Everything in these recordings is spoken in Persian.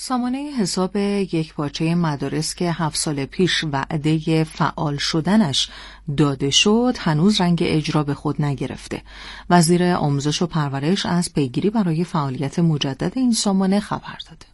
سامانه حساب یکپارچه مدارس که 7 سال پیش وعده فعال شدنش داده شد هنوز رنگ اجرا به خود نگرفته. وزیر آموزش و پرورش از پیگیری برای فعالیت مجدد این سامانه خبر داده.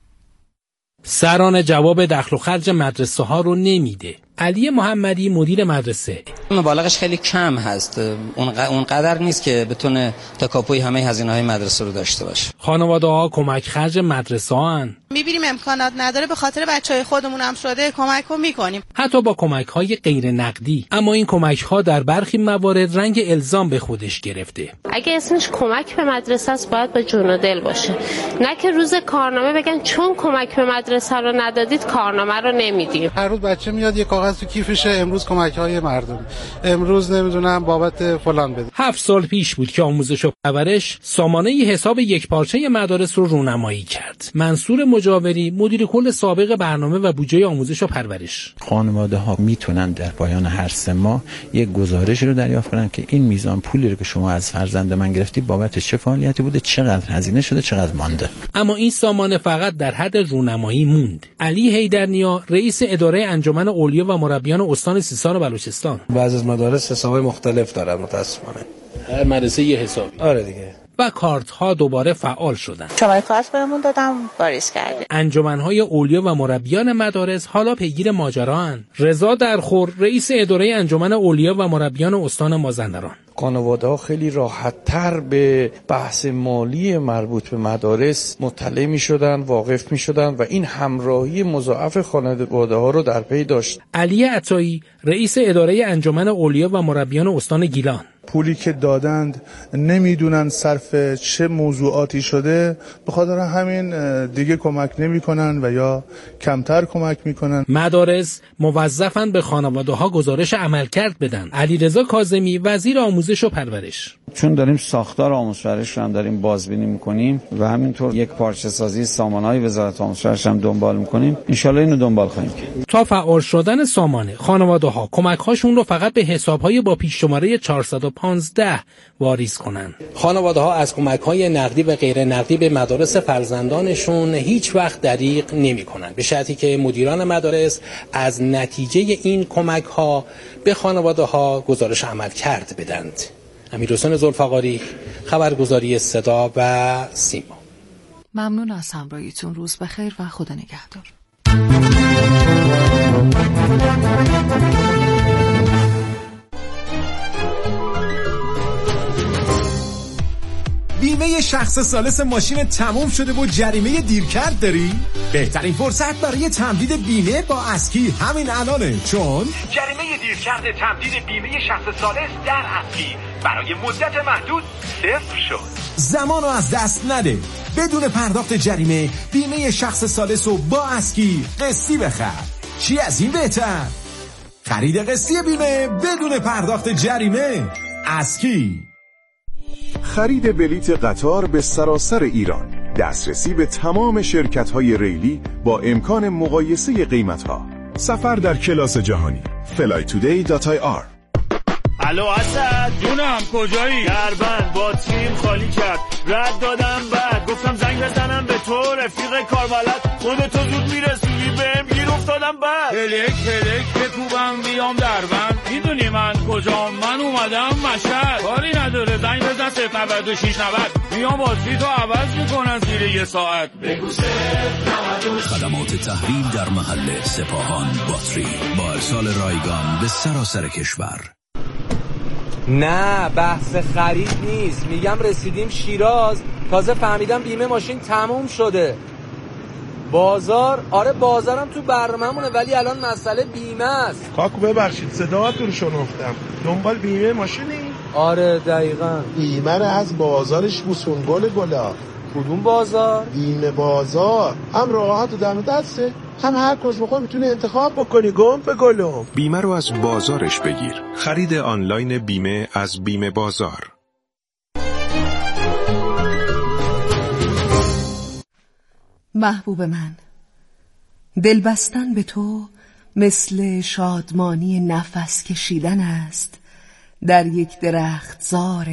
سران جواب دخل و خرج مدرسه ها رو نمیده. علی محمدی مدیر مدرسه: مبالغش خیلی کم هست، اونقدر نیست که بتونه تکاپوی همه هزینه‌های مدرسه رو داشته باشه. خانواده‌ها کمک خرج مدرسه هن. می‌بینیم امکانات نداره، به خاطر بچهای خودمون هم شده کمک رو می‌کنیم، حتی با کمک‌های غیر نقدی. اما این کمک‌ها در برخی موارد رنگ الزام به خودش گرفته. اگه اسمش کمک به مدرسه است باید به جون و دل باشه، نه که روز کارنامه بگن چون کمک به مدرسه رو ندادید کارنامه رو نمیدیم. هر روز بچه میاد یه کاغذ تو کیفشه، امروز کمک‌های مردم، امروز نمیدونم بابت فلان بده. 7 سال پیش بود که آموزش و پرورش سامانه حساب یکپارچه مدارس رو رونمایی کرد. منصور مجاوری مدیر کل سابق برنامه و بودجه آموزش و پرورش: خانواده‌ها میتونن در پایان هر 3 ماه یک گزارش رو دریافت کنن که این میزان پولی رو که شما از فرزند من گرفتی بابت چه فعالیتی بوده، چقدر هزینه شده، چقدر مانده. اما این سامانه فقط در حد رونمایی موند. علی حیدرنیا رئیس اداره انجمن اولیا و مربیان استان سیستان و بلوچستان: بعضی از مدارس حسابای مختلف دارن متاسفانه. هر مدرسه یه حسابی. آره دیگه. و کارت ها دوباره فعال شدن. شماره کارت بهمون دادم، واریز کردیم. انجمن‌های اولیا و مربیان مدارس حالا پیگیر ماجراان. رضا درخور رئیس اداره انجمن اولیا و مربیان استان مازندران: خانواده‌ها خیلی راحت‌تر به بحث مالی مربوط به مدارس مطلع می‌شدن، واقف می‌شدن و این همراهی مضاعف خانواده‌ها رو در پی داشت. علی عطایی رئیس اداره انجمن اولیا و مربیان استان گیلان: پولی که دادند نمیدونن صرف چه موضوعاتی شده، به خاطر همین دیگه کمک نمی‌کنن و یا کمتر کمک می‌کنن. مدارس موظفن به خانواده‌ها گزارش عملکرد بدن. علیرضا کاظمی وزیر آموزش و پرورش: چون داریم ساختار آموزش پرورش رو هم داریم بازبینی می‌کنیم و همینطور یک پارچه سازی سامانه‌های وزارت آموزش پرورش هم دنبال می‌کنیم، ان شاءالله اینو دنبال خواهیم کرد. تا فعال شدن سامانه خانواده‌ها کمک‌هاشون رو فقط به حساب‌های با پیش شماره 415 واریز کنن. خانواده‌ها از کمک‌های نقدی و غیر نقدی به مدارس فرزندانشون هیچ وقت دریغ نمی‌کنن، به شرطی که مدیران مدارس از نتیجه این کمک‌ها به خانواده‌ها گزارش عملکرد بدند. امیرحسین ذوالفقاری، خبرگزاری صدا و سیما. ممنون از همراهیتون. روز بخیر و خدا نگهدار. بیمه شخص ثالث ماشین تموم شده و جریمه دیرکرد داری؟ بهترین فرصت برای تمدید بیمه با اسکی همین الانه، چون جریمه دیرکرد تمدید بیمه شخص ثالث در اسکی برای مدت محدود صفر شد. زمانو از دست نده. بدون پرداخت جریمه بیمه شخص ثالث رو با اسکی قسطی بخر. چی از این بهتر؟ خرید قسطی بیمه بدون پرداخت جریمه. اسکی. خرید بلیت قطار به سراسر ایران، دسترسی به تمام شرکت‌های ریلی با امکان مقایسه قیمت‌ها، سفر در کلاس جهانی. flytoday.ir. الو اسد جونم، کجایی؟ دربند باتریم خالی کرد، رد دادم بعد گفتم زنگ بزنم به تو رفیق کاربلد، خودتو زود میرسونی بهم گیر افتادم بعد هلک بکوبم بیام دربند، میدونی من کجام؟ من اومدم مشهد، کاری نداره زنگ بزن 09690 میام باتری تو عوض میکنن زیر یه ساعت. بگو 092. خدمات تحویل در محل سپاهان باتری با ارسال رایگان به سراسر کشور. نه بحث خرید نیست، میگم رسیدیم شیراز، تازه فهمیدم بیمه ماشین تموم شده. بازار؟ آره بازارم تو برنامه‌مونه، ولی الان مسئله بیمه است. کاکو ببخشید صداتون رو شنفتم، دنبال بیمه ماشینی؟ آره دقیقاً. بیمه رو از بازارش بوسون گلا. کدوم بازار؟ بیمه بازار، هم راحت و دم دسته، هم هر کس بخوای میتونه انتخاب بکنی. گم به گلم. بیمه رو از بازارش بگیر. خرید آنلاین بیمه از بیمه بازار. محبوب من، دل بستن به تو مثل شادمانی نفس کشیدن است در یک درختزار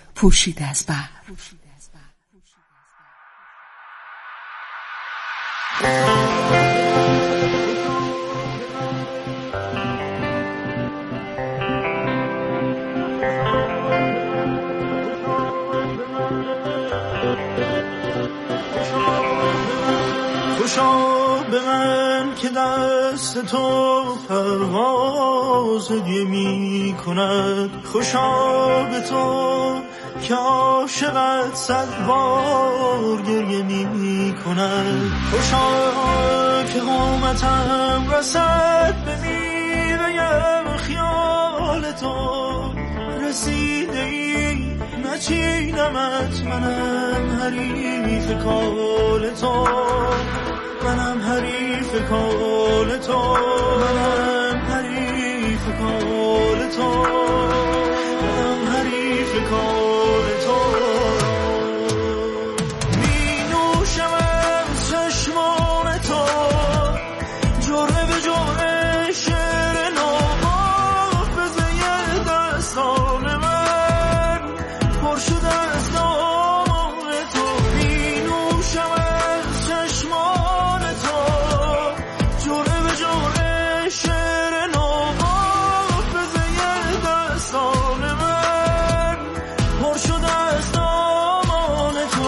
پوشیده از بحر. خوشا به من که دست تو پرواز هدیه می کند، خوشا به تو که عاشقت 100 بار گریه می کند، خوشا که قامتم رسد به میوه خیال تو، رسیده ای نچینمت، منم حریف کال تو، منم حریف کال تو، منم حریف کال تو، منم حریف کال تو. می نوشم از چشمان تو جرعه به جرعه شعر نو، حافظه دستان من پر شده از نام تو. می نوشم از چشمان تو جرعه به جرعه شعر نو، حافظه دستان من پر شده از نام تو.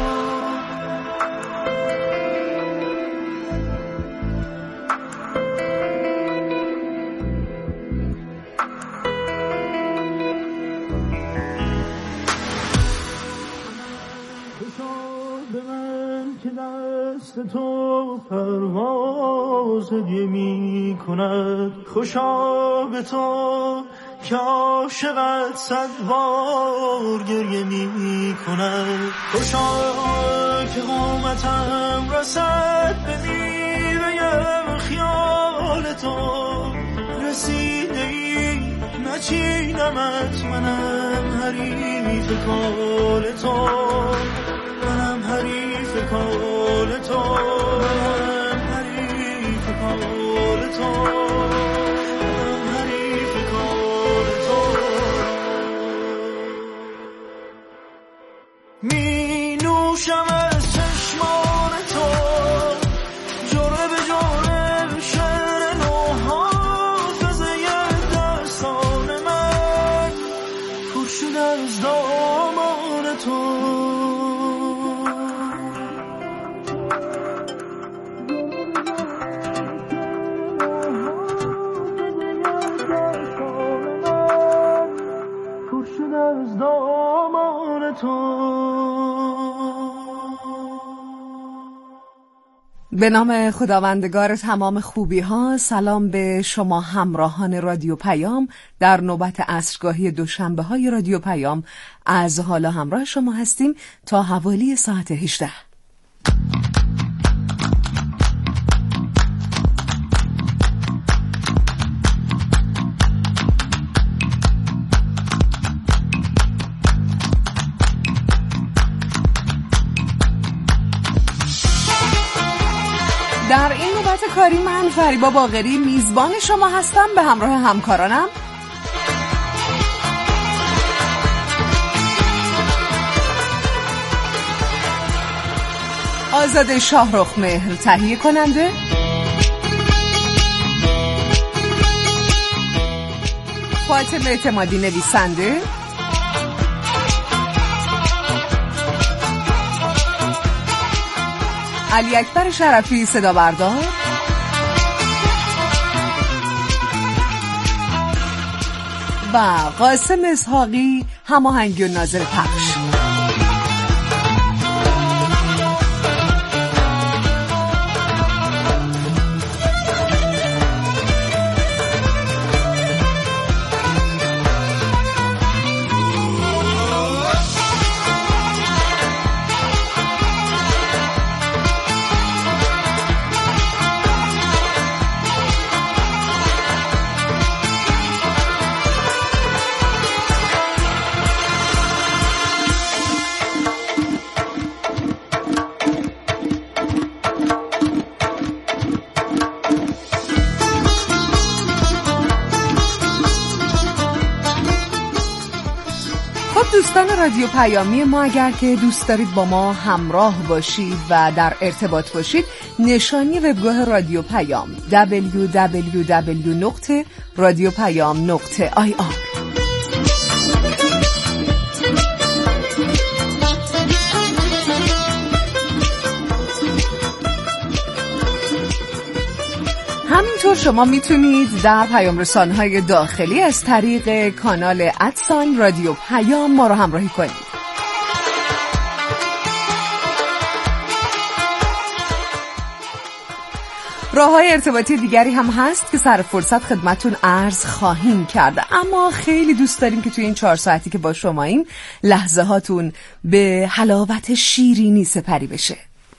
به من که دست تو پرواز هدیه می کند، خوشا به تو که عاشقت 100 بار گریه می کند، خوشا که قامتم رسد به میوه خیال تو، رسیده ای نچینمت، منم حریف کال تو، منم حریف کال تو، منم حریف کال تو، منم حریف کال تو. می نوشم از چشمان تو جرعه به جرعه شعر نو، حافظه دستان من پر شده از دامان تو. به نام خداوندگار تمام خوبی ها، سلام به شما همراهان رادیو پیام. در نوبت عصرگاهی دوشنبه های رادیو پیام از حالا همراه شما هستیم تا حوالی ساعت 18. در این نوبت کاری من فریبا باقری میزبان شما هستم به همراه همکارانم آزاده شاهرخ مهر تهیه کننده، فاطمه اعتمادی نویسنده، علی اکبر شرفی صدا بردار و قاسم اسحاقی هماهنگی و ناظر پخش. دوستان رادیو پیامی ما، اگر که دوست دارید با ما همراه باشید و در ارتباط باشید، نشانی وبگاه رادیو پیام www.radiopayam.ir. همینطور شما میتونید در پیام رسانه‌های داخلی از طریق کانال رادیو پیام ما رو همراهی کنید. راه‌های ارتباطی دیگری هم هست که سر فرصت خدمتون عرض خواهیم کرد، اما خیلی دوست داریم که توی این 4 ساعتی که با شماییم لحظه هاتون به حلاوت شیرینی سپری بشه.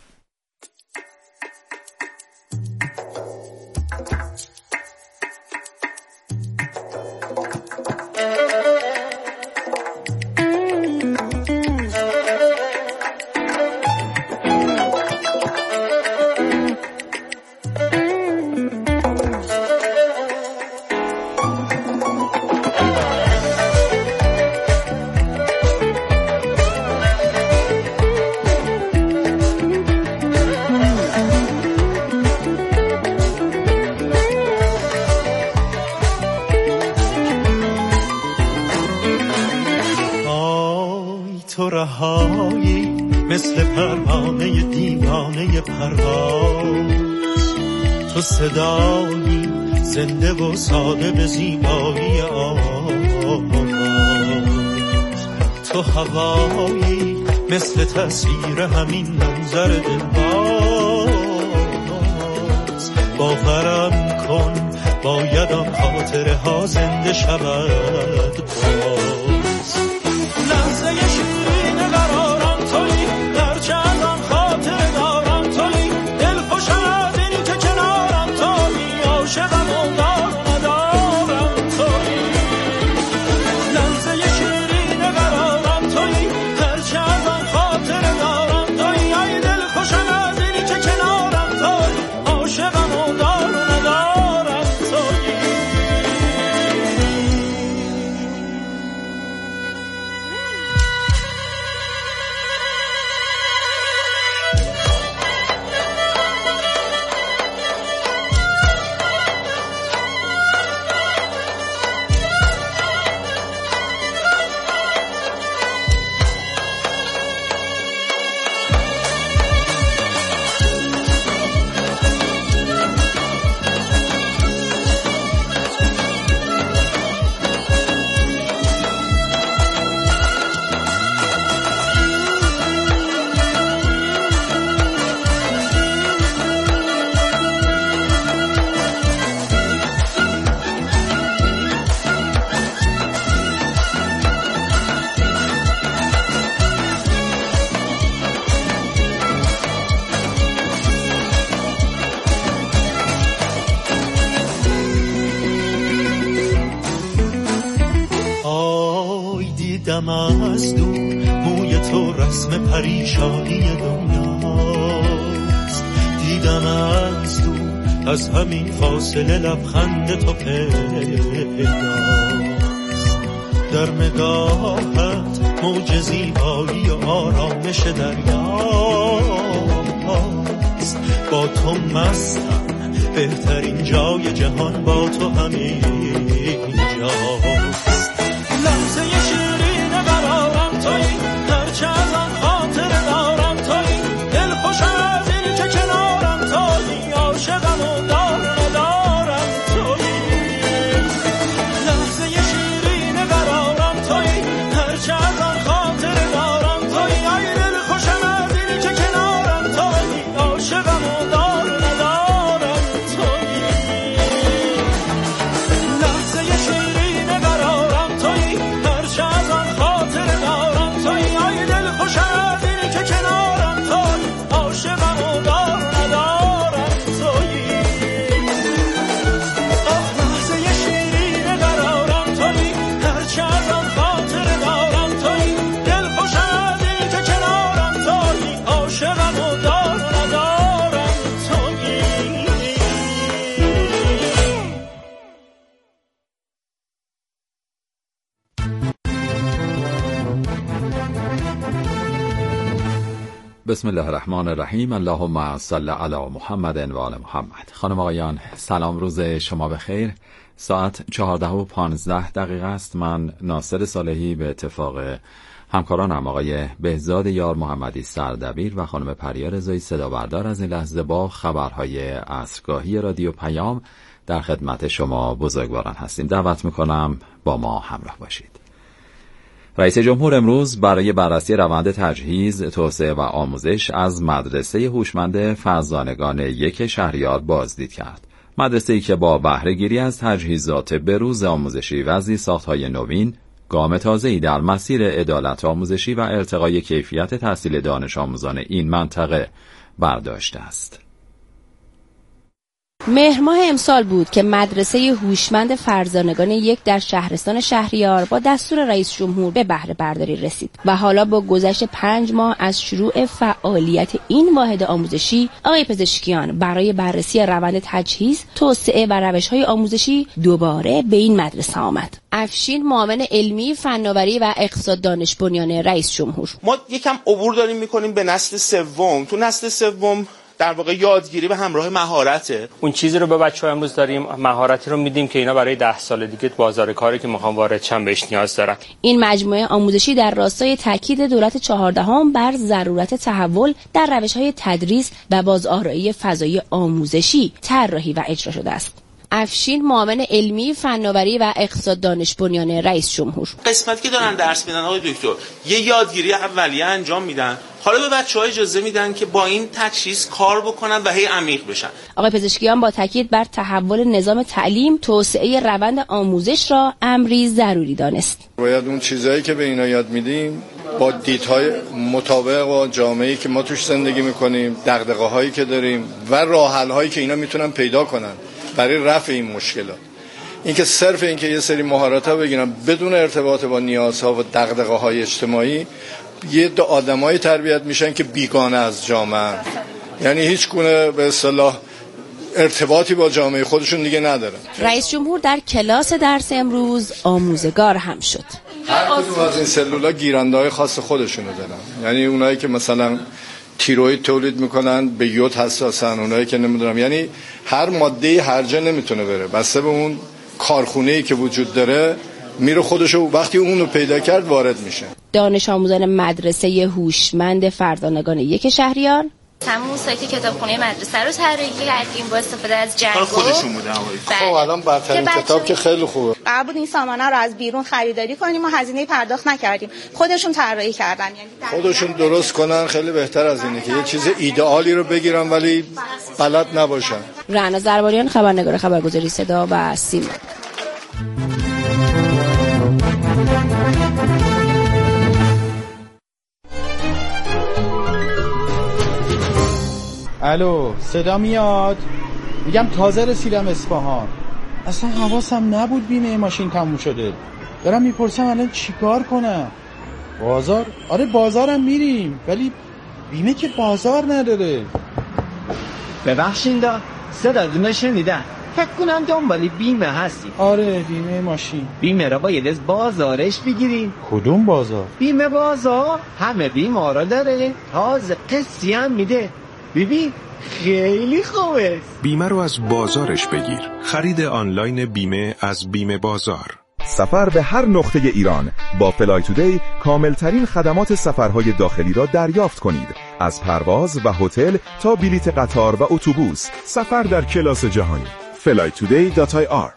مثل پروانه دیوانه پرواز، تو صدایی زنده و ساده به زیبایی آواز، تو هوایی مثل تصویر همین منظر دلباز. باورم کن باید آن خاطره ها زنده شود باز. لحظه شیرین قرارم تویی، هرچه از آن خاطره دارم تویی، دلخوشم از این که کنارم تویی، عاشقم و دار و ندارم تویی. لحظه شیرین قرارم تویی، هرچه از آن خاطره دارم تویی، ای دلخوشم از این که کنارم تویی، عاشقم و دار و ندارم تویی. از دور موی تو رسم پریشانی دنیاست، دیدم از دور از همین فاصله لبخند تو پیداست، در نگاهت موج زیبایی و آرامش دریاست، با تو مستم بهترین جای جهان با تو همین جاست. لحظه شیرین قرارم تویی، هرچه از آن خاطره دارم تویی، دلخوشم از این که کنارم تویی، عاشقم و دار ندارم تویی. لحظه شیرین قرارم تویی، هرچه از آن خاطره دارم تویی، ای دلخوشم از این که کنارم تویی، عاشقم و دار ندارم تویی. لحظه شیرین بسم الله الرحمن الرحیم. اللهم صل علی محمد و آل محمد. خانم آقایان سلام، روز شما بخیر. ساعت 14:15 است. من ناصر صالحی به اتفاق همکارانم آقای بهزاد یار محمدی سردبیر و خانم پریا رضایی صدا بردار از این لحظه با خبرهای عصرگاهی رادیو پیام در خدمت شما بزرگواران هستیم. دعوت میکنم با ما همراه باشید. رئیس جمهور امروز برای بررسی روند تجهیز، توسعه و آموزش از مدرسه هوشمند فرزانگان 1 شهریار بازدید کرد. مدرسه‌ای که با بهره‌گیری از تجهیزات بروز آموزشی و زیرساخت‌های نوین، گام تازه‌ای در مسیر عدالت آموزشی و ارتقای کیفیت تحصیل دانش آموزان این منطقه برداشته است. مهر ماه امسال بود که مدرسه هوشمند فرزانگان 1 در شهرستان شهریار با دستور رئیس جمهور به بهره برداری رسید و حالا با گذشت 5 ماه از شروع فعالیت این واحد آموزشی، آقای پزشکیان برای بررسی روند تجهیز، توسعه و روش‌های آموزشی دوباره به این مدرسه آمد. افشین، معاون علمی، فناوری و اقتصاد دانش بنیان رئیس جمهور: ما یکم عبور داریم می‌کنیم به نسل سوم. تو نسل سوم در واقع یادگیری به همراه مهارته. اون چیزی رو به بچه‌ها امروز داریم، مهارتی رو میدیم که اینا برای 10 سال دیگه بازار کاری که میخوان وارد شن بهش نیاز دارن. این مجموعه آموزشی در راستای تاکید دولت 14 بر ضرورت تحول در روش‌های تدریس و بازآرایی فضای آموزشی طراحی و اجرا شده است. افشین، معاون علمی، فناوری و اقتصاد دانش بنیان رئیس جمهور: قسمتی که دارن درس میدن آقای دکتر یه یادگیری اولیه انجام میدن، حالا به بچه‌ها اجازه میدن که با این تجهیز کار بکنن و هی عمیق بشن. آقای پزشکیان با تاکید بر تحول نظام تعلیم، توسعه روند آموزش را امری ضروری دانست. باید اون چیزایی که به اینا یاد میدیم با دیدهای مطابق با جامعه‌ای که ما توش زندگی میکنیم، دغدغه‌هایی که داریم و راه حل‌هایی که اینا میتونن پیدا کنن برای رفع این مشکلات. اینکه صرف اینکه یه سری مهارت‌ها بگیرن بدون ارتباط با نیازها و دغدغه‌های اجتماعی، یه آدمایی تربیت میشن که بیگانه از جامعه، یعنی هیچ گونه به اصطلاح ارتباطی با جامعه خودشون دیگه ندارن. رئیس جمهور در کلاس درس امروز آموزگار هم شد. هر کدوم از این سلولا گیرنده‌های خاص خودشونو دارن، یعنی اونایی که مثلا تیروید تولید میکنن به یود حساسن، اونایی که نمیدونم، یعنی هر ماده هر جا نمیتونه بره، بسته به اون کارخونه‌ای که وجود داره میره خودشو، وقتی اونو پیدا کرد وارد میشه. دانش آموزان مدرسه هوشمند فرزانگان 1 شهریار همون سایت کتابخونه مدرسه رو طراحی کردیم با استفاده از جنگو. خودشون بوده خب الان برترین کتاب که خیلی خوبه. قرار بود این سامانه رو از بیرون خریداری کنیم و هزینه پرداخت نکردیم، خودشون طراحی کردن، یعنی خودشون درست کنن. خیلی بهتر از اینه که یه چیز ایدئالی رو بگیرن ولی بلد نباشن. رعنا زرباریان، خبرنگار خبرگزاری صدا و سیما. الو، صدا میاد؟ میگم تازه رسیدم اصفهان، اصلا حواسم نبود بیمه ماشین تموم شده. دارم میپرسم الان چیکار کنم. بازار؟ آره بازارم میریم، ولی بیمه که بازار نداره. ببخشید صداتون شنیدم، فکر کنم دنبالی بیمه هستی. آره بیمه ماشین. بیمه را باید از بازارش بگیرین. کدوم بازار؟ بیمه بازار همه بیمه را داره، تازه قسطی هم میده. ببین خیلی خوبه. بیمه رو از بازارش بگیر. خرید آنلاین بیمه از بیمه بازار. سفر به هر نقطه ایران با فلای تودی کاملترین خدمات سفرهای داخلی را دریافت کنید. از پرواز و هتل تا بلیت قطار و اتوبوس. سفر در کلاس جهانی. flytoday.ir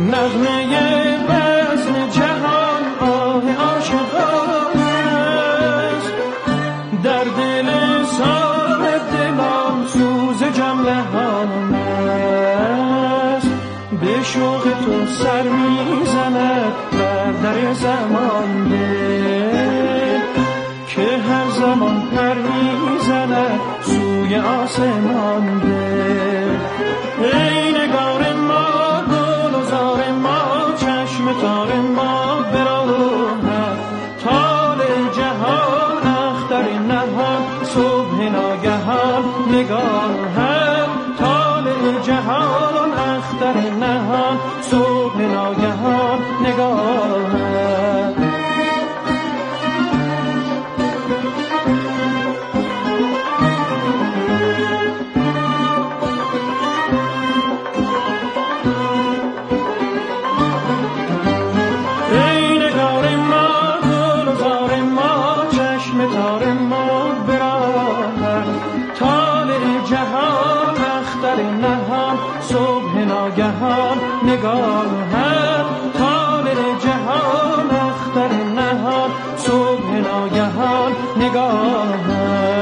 نغمه بزم جهان آه عاشقان است، در دل صاحب دلان سوز جملهان است. به شوق تو سر میزند بر در زمان دل، که هر زمان پر میزند سوی آسمان دل. ای نگار ما گل و زار ما، چشم تار ما براهد طالع جهان، اختر نهان صبح ناگهان نگاهم. طالع جهان اختر نهان صبح ناگهان نگاهم. نگاهم طالع جهان اختر نهان صبح ناگهان نگاهم.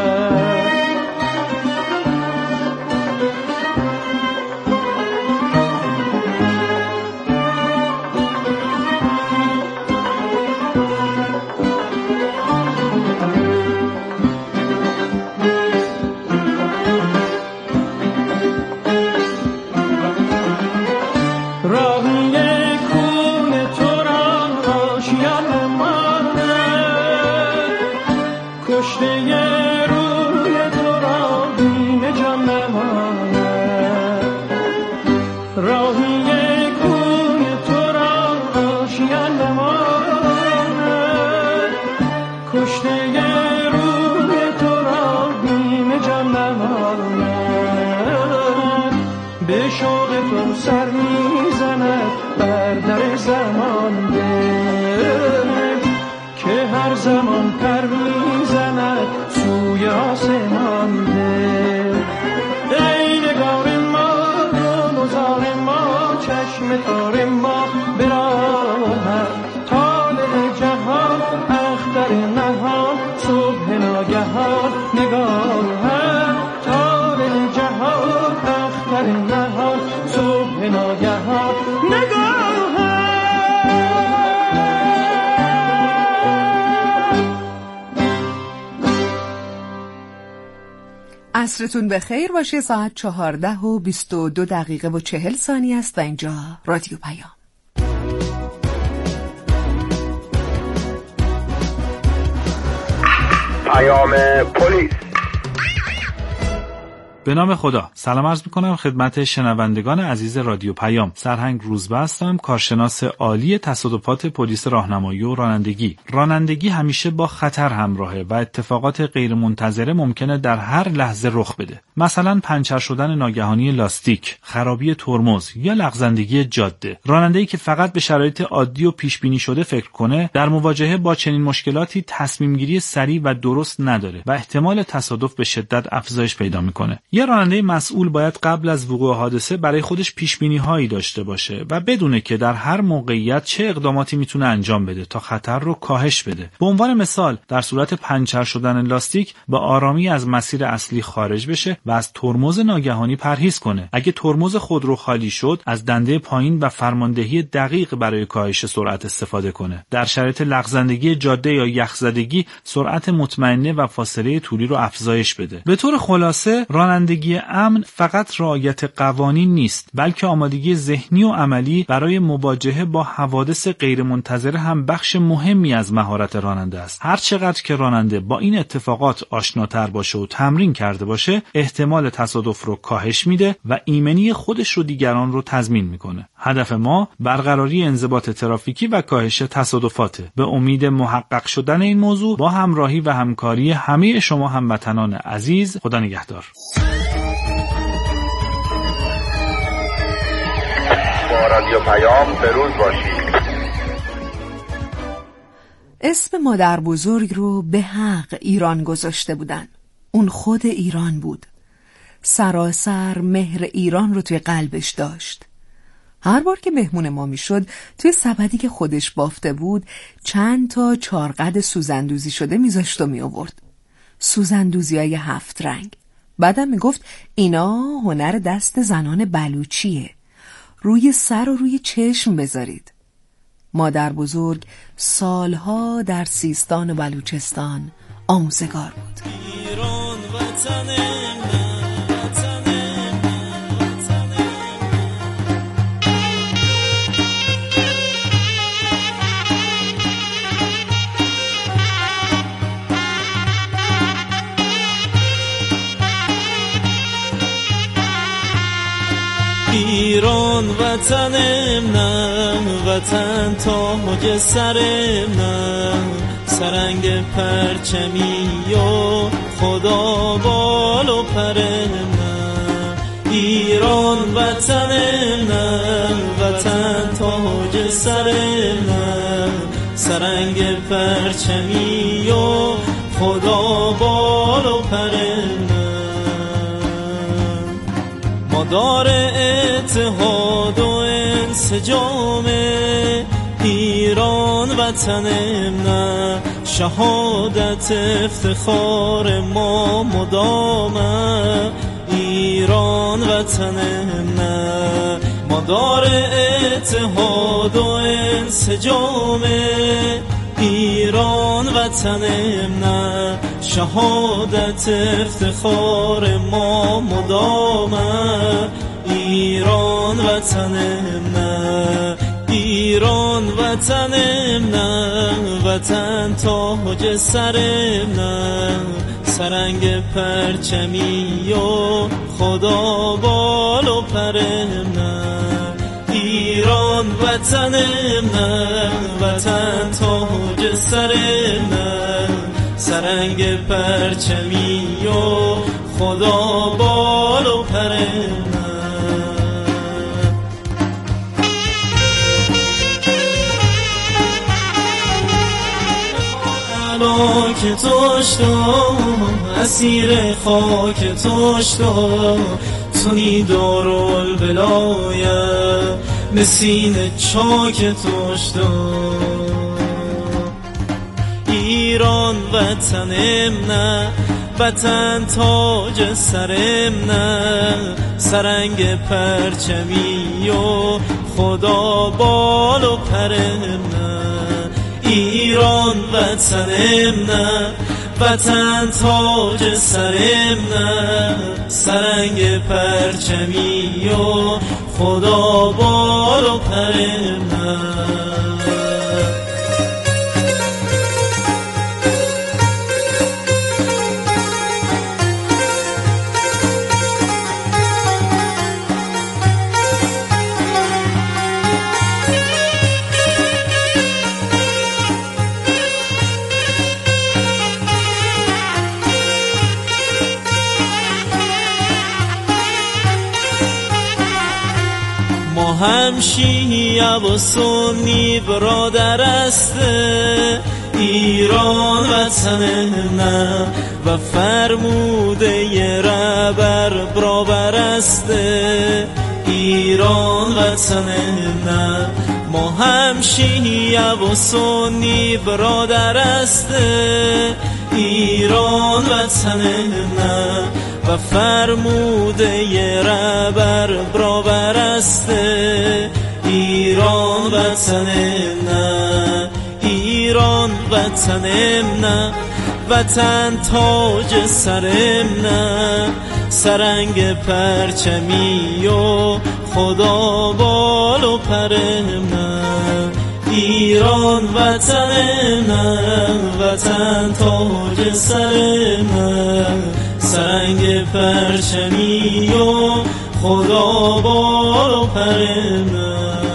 به شوق تو سر میزند بر در زمان دل، که هر زمان پر میزند سوی آسمان دل. ای نگار ما گل و زار ما، چشم تار ما براهد طالع جهان، اختر نهان صبح ناگهان نگاهم. طالع جهان اختر نهان صبح ناگهان نگاهم. عصرتون بخیر باشه. ساعت 14:22 است و اینجا رادیو پیام. پیام پلیس. به نام خدا. سلام عرض میکنم خدمت شنوندگان عزیز رادیو پیام. سرهنگ روزبه هستم، کارشناس عالی تصادفات پلیس راهنمایی و رانندگی. رانندگی همیشه با خطر همراهه و اتفاقات غیرمنتظره ممکنه در هر لحظه رخ بده. مثلا پنچر شدن ناگهانی لاستیک، خرابی ترمز یا لغزندگی جاده. راننده‌ای که فقط به شرایط عادی و پیش بینی شده فکر کنه، در مواجهه با چنین مشکلاتی تصمیم گیری سریع و درست نداره و احتمال تصادف به شدت افزایش پیدا میکنه. یه راننده مسئول باید قبل از وقوع حادثه برای خودش پیش‌بینی‌هایی داشته باشه و بدونه که در هر موقعیت چه اقداماتی میتونه انجام بده تا خطر رو کاهش بده. به عنوان مثال، در صورت پنچر شدن لاستیک به آرامی از مسیر اصلی خارج بشه و از ترمز ناگهانی پرهیز کنه. اگه ترمز خودرو خالی شد، از دنده پایین و فرماندهی دقیق برای کاهش سرعت استفاده کنه. در شرایط لغزندگی جاده یا یخزدگی، سرعت مطمئنه و فاصله طولی رو افزایش بده. به طور خلاصه، رانندگی امن فقط رعایت قوانین نیست، بلکه آمادگی ذهنی و عملی برای مواجهه با حوادث غیرمنتظره هم بخش مهمی از مهارت راننده است. هر چقدر که راننده با این اتفاقات آشناتر باشه و تمرین کرده باشه، احتمال تصادف رو کاهش میده و ایمنی خودش رو دیگران رو تضمین میکنه. هدف ما برقراری انضباط ترافیکی و کاهش تصادفاته. به امید محقق شدن این موضوع با همراهی و همکاری همه شما هموطنان عزیز، خدا نگهدار. با رادیو پیام به روز باشید. اسم مادر بزرگ رو به حق ایران گذاشته بودن. اون خود ایران بود. سراسر مهر ایران رو توی قلبش داشت. هر بار که مهمون ما میشد توی سبدی که خودش بافته بود چند تا چارقد سوزندوزی شده میذاشت و میآورد. سوزندوزی‌های 7 رنگ. بعدم میگفت اینا هنر دست زنان بلوچیه. روی سر و روی چشم بذارید. مادر بزرگ سالها در سیستان و بلوچستان آموزگار بود. ایران وطنم ایران وطنم نه وطن تاج سرم نه سرنگ پرچمی و خدا بال و پرم نه ایران وطنم نه وطن تاج سرم نه سرنگ پرچمی و خدا بال و پرم مدار اتحاد و انسجام ایران وطنم نه شهادت افتخار ما مدامه ایران وطنم نه مدار اتحاد و انسجام ایران وطنم نه شهادت افتخار ما مدامه ایران وطنم نه ایران وطنم نه وطن تاج سرم نه سرنگ پرچمی و خدا بال و پرم نه ایران وطنم نه وطن تاج سرم نه سرنگ پرچمی و خدا بال و پرم خاک توشتا اسیر خاک توشتا تونی دارالبلایه مسین چاک توشتا ایران وطنم نه وطن تاج سرم نه سرنگ پرچمی و خدا بال و پرم نه ایران وطنم نه وطن تاج سرم نه سرنگ پرچمی و خدا بال و پرم نه هم شیعه و سنی برادر است ایران وطنم نه و فرموده ی رهبر برابر است ایران وطنم نه ما هم شیعه و سنی برادر است ایران وطنم نه و فرموده ی رهبر برابر است ایران وطنم نه ایران وطنم نه وطن تاج سرم نه سرنگ پرچمی و خدا بال و پرم نه ایران وطنم نه وطن تاج سرم نه سرنگ پرچمی و خدا بال و پرم نه